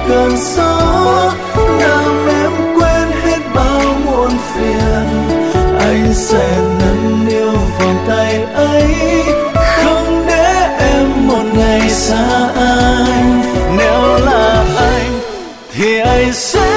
cơn gió làm em quên hết bao muộn phiền. Anh sẽ nâng niu vòng tay ấy, không để em một ngày xa anh. Nếu là anh thì anh sẽ